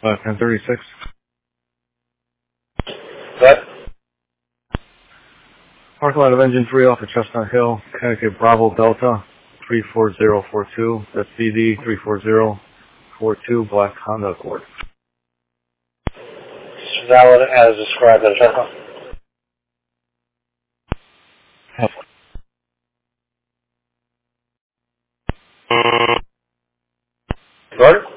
1036. What? Parking lot of engine 3 off of Chestnut Hill, Connecticut Bravo Delta 34042. That's BD 34042, black Honda Accord. Valid as described in the Gordon?